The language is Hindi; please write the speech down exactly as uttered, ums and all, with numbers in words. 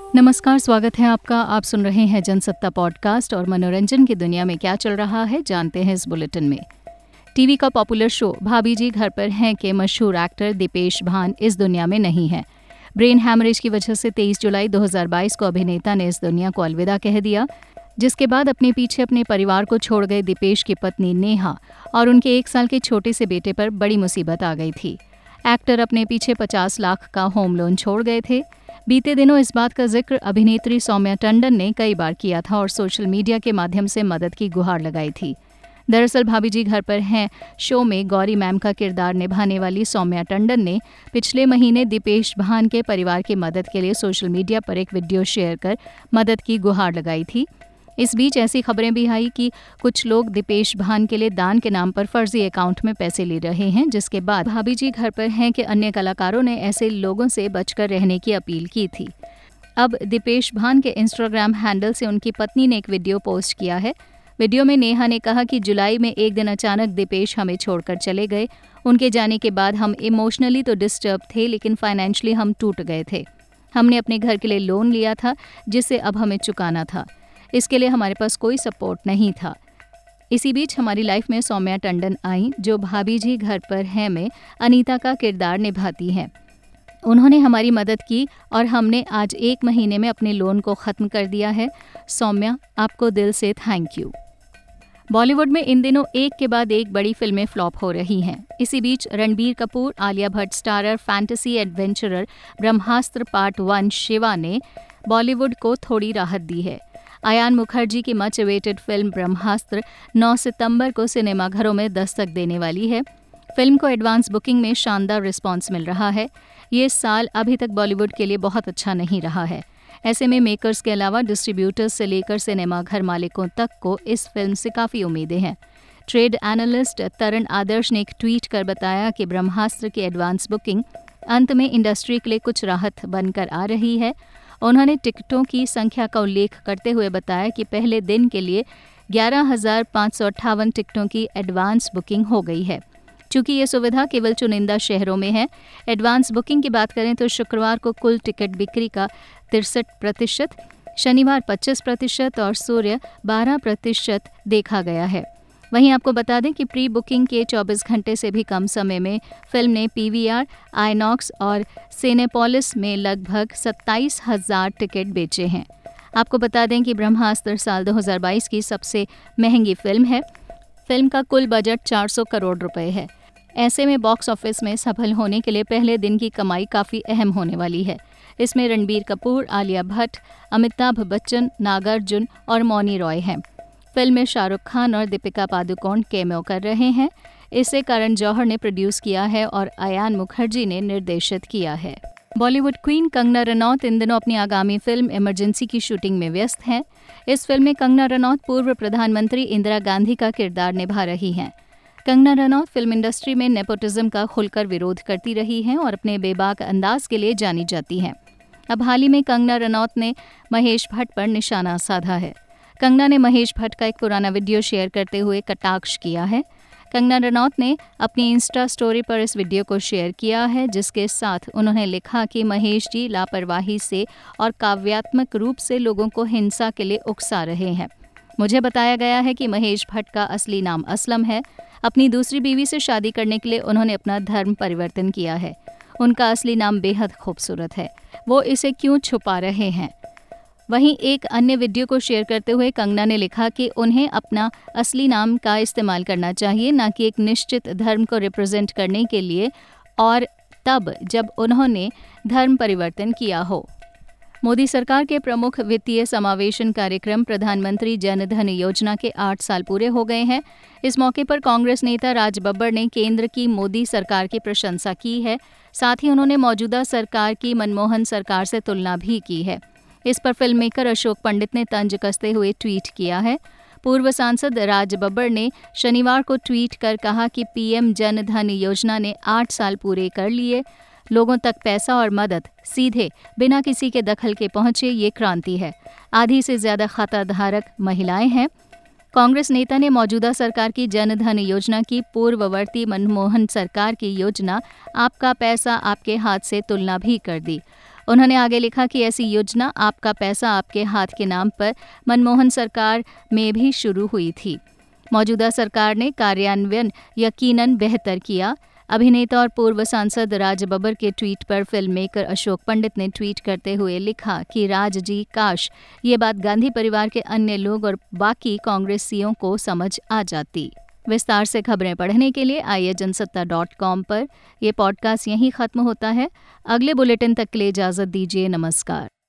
नमस्कार, स्वागत है आपका। आप सुन रहे हैं जनसत्ता पॉडकास्ट और मनोरंजन की दुनिया में क्या चल रहा है जानते हैं इस बुलेटिन में। टीवी का पॉपुलर शो भाभी जी घर पर हैं के मशहूर एक्टर दीपेश भान इस दुनिया में नहीं है। ब्रेन हैमरेज की वजह से तेईस जुलाई दो हज़ार बाईस को अभिनेता ने इस दुनिया को अलविदा कह दिया, जिसके बाद अपने पीछे अपने परिवार को छोड़ गए दीपेश की पत्नी नेहा और उनके एक साल के छोटे से बेटे पर बड़ी मुसीबत आ गई थी। एक्टर अपने पीछे पचास लाख का होम लोन छोड़ गए थे। बीते दिनों इस बात का जिक्र अभिनेत्री सौम्या टंडन ने कई बार किया था और सोशल मीडिया के माध्यम से मदद की गुहार लगाई थी। दरअसल भाभी जी घर पर हैं शो में गौरी मैम का किरदार निभाने वाली सौम्या टंडन ने पिछले महीने दीपेश भान के परिवार की मदद के लिए सोशल मीडिया पर एक वीडियो शेयर कर मदद की गुहार लगाई थी। इस बीच ऐसी खबरें भी आई कि कुछ लोग दीपेश भान के लिए दान के नाम पर फर्जी अकाउंट में पैसे ले रहे हैं, जिसके बाद भाभी जी घर पर हैं कि अन्य कलाकारों ने ऐसे लोगों से बचकर रहने की अपील की थी। अब दीपेश भान के इंस्टाग्राम हैंडल से उनकी पत्नी ने एक वीडियो पोस्ट किया है। वीडियो में नेहा ने कहा कि जुलाई में एक दिन अचानक दीपेश हमें छोड़कर चले गए। उनके जाने के बाद हम इमोशनली तो डिस्टर्ब थे, लेकिन फाइनेंशियली हम टूट गए थे। हमने अपने घर के लिए लोन लिया था जिसे अब हमें चुकाना था। इसके लिए हमारे पास कोई सपोर्ट नहीं था। इसी बीच हमारी लाइफ में सौम्या टंडन आई, जो भाभी जी घर पर हैं में अनीता का किरदार निभाती हैं। उन्होंने हमारी मदद की और हमने आज एक महीने में अपने लोन को ख़त्म कर दिया है। सौम्या, आपको दिल से थैंक यू। बॉलीवुड में इन दिनों एक के बाद एक बड़ी फिल्में फ्लॉप हो रही हैं। इसी बीच Ranbir Kapoor, Alia Bhatt starrer fantasy adventurer Brahmastra part one Shiva ने बॉलीवुड को थोड़ी राहत दी है। अयान मुखर्जी की मच अवेटेड फिल्म ब्रह्मास्त्र नौ सितंबर को सिनेमाघरों में दस्तक देने वाली है। फिल्म को एडवांस बुकिंग में शानदार रिस्पांस मिल रहा है। ये साल अभी तक बॉलीवुड के लिए बहुत अच्छा नहीं रहा है। ऐसे में मेकर्स के अलावा डिस्ट्रीब्यूटर्स से लेकर सिनेमाघर मालिकों तक को इस फिल्म से काफ़ी उम्मीदें हैं। ट्रेड एनालिस्ट तरण आदर्श ने एक ट्वीट कर बताया कि ब्रह्मास्त्र की एडवांस बुकिंग अंत में इंडस्ट्री के लिए कुछ राहत बनकर आ रही है। उन्होंने टिकटों की संख्या का उल्लेख करते हुए बताया कि पहले दिन के लिए ग्यारह हज़ार पाँच सौ अट्ठावन टिकटों की एडवांस बुकिंग हो गई है। चूँकि ये सुविधा केवल चुनिंदा शहरों में है। एडवांस बुकिंग की बात करें तो शुक्रवार को कुल टिकट बिक्री का तिरसठ प्रतिशत, शनिवार पच्चीस प्रतिशत और सूर्य बारह प्रतिशत देखा गया है। वहीं आपको बता दें कि प्री बुकिंग के चौबीस घंटे से भी कम समय में फिल्म ने पीवीआर, आईनॉक्स और सिनेपोलिस में लगभग सत्ताईस हज़ार टिकट बेचे हैं। आपको बता दें कि ब्रह्मास्त्र साल दो हज़ार बाईस की सबसे महंगी फिल्म है। फिल्म का कुल बजट चार सौ करोड़ रुपए है। ऐसे में बॉक्स ऑफिस में सफल होने के लिए पहले दिन की कमाई काफ़ी अहम होने वाली है। इसमें रणबीर कपूर, आलिया भट्ट, अमिताभ बच्चन, नागार्जुन और मौनी रॉय हैं। फिल्म में शाहरुख खान और दीपिका पादुकोण कैमियो कर रहे हैं। इसे करण जौहर ने प्रोड्यूस किया है और अयान मुखर्जी ने निर्देशित किया है। बॉलीवुड क्वीन कंगना रनौत इन दिनों अपनी आगामी फिल्म इमरजेंसी की शूटिंग में व्यस्त हैं। इस फिल्म में कंगना रनौत पूर्व प्रधानमंत्री इंदिरा गांधी का किरदार निभा रही हैं। कंगना रनौत फिल्म इंडस्ट्री में नेपोटिज्म का खुलकर विरोध करती रही हैं और अपने बेबाक अंदाज के लिए जानी जाती हैं। अब हाल ही में कंगना रनौत ने महेश भट्ट पर निशाना साधा है। कंगना ने महेश भट्ट का एक पुराना वीडियो शेयर करते हुए कटाक्ष किया है। कंगना रनौत ने अपनी इंस्टा स्टोरी पर इस वीडियो को शेयर किया है, जिसके साथ उन्होंने लिखा कि महेश जी लापरवाही से और काव्यात्मक रूप से लोगों को हिंसा के लिए उकसा रहे हैं। मुझे बताया गया है कि महेश भट्ट का असली नाम असलम है। अपनी दूसरी बीवी से शादी करने के लिए उन्होंने अपना धर्म परिवर्तन किया है। उनका असली नाम बेहद खूबसूरत है। वो इसे क्यों छुपा रहे हैं? वहीं एक अन्य वीडियो को शेयर करते हुए कंगना ने लिखा कि उन्हें अपना असली नाम का इस्तेमाल करना चाहिए, न कि एक निश्चित धर्म को रिप्रेजेंट करने के लिए, और तब जब उन्होंने धर्म परिवर्तन किया हो। मोदी सरकार के प्रमुख वित्तीय समावेशन कार्यक्रम प्रधानमंत्री जन धन योजना के आठ साल पूरे हो गए हैं। इस मौके पर कांग्रेस नेता राज बब्बर ने केंद्र की मोदी सरकार की प्रशंसा की है। साथ ही उन्होंने मौजूदा सरकार की मनमोहन सरकार से तुलना भी की है। इस पर फिल्म मेकर अशोक पंडित ने तंज कसते हुए ट्वीट किया है। पूर्व सांसद राज बब्बर ने शनिवार को ट्वीट कर कहा कि पीएम जन धन योजना ने आठ साल पूरे कर लिए। लोगों तक पैसा और मदद सीधे बिना किसी के दखल के पहुंचे, ये क्रांति है। आधी से ज्यादा खाता धारक महिलाएं हैं। कांग्रेस नेता ने मौजूदा सरकार की जन धन योजना की पूर्ववर्ती मनमोहन सरकार की योजना आपका पैसा आपके हाथ से तुलना भी कर दी। उन्होंने आगे लिखा कि ऐसी योजना आपका पैसा आपके हाथ के नाम पर मनमोहन सरकार में भी शुरू हुई थी। मौजूदा सरकार ने कार्यान्वयन यकीनन बेहतर किया। अभिनेता और पूर्व सांसद राज बब्बर के ट्वीट पर फिल्म मेकर अशोक पंडित ने ट्वीट करते हुए लिखा कि राज जी, काश ये बात गांधी परिवार के अन्य लोग और बाकी कांग्रेसियों को समझ आ जाती। विस्तार से खबरें पढ़ने के लिए आइए जनसत्ता डॉट कॉम पर। यह पॉडकास्ट यहीं खत्म होता है। अगले बुलेटिन तक के लिए इजाजत दीजिए। नमस्कार।